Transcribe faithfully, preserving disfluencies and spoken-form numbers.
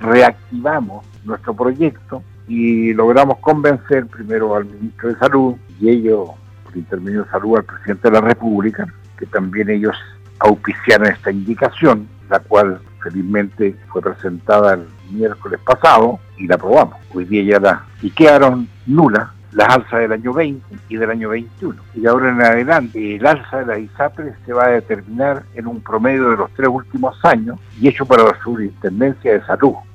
reactivamos nuestro proyecto y logramos convencer primero al ministro de Salud y ellos, por intermedio de Salud, al presidente de la República, que también ellos auspiciaran esta indicación, la cual felizmente fue presentada el miércoles pasado y la aprobamos. Hoy día ya la... y quedaron nulas las alzas del año veinte y del año veintiuno. Y ahora en adelante el alza de la ISAPRE se va a determinar en un promedio de los tres últimos años y hecho para la Superintendencia de Salud.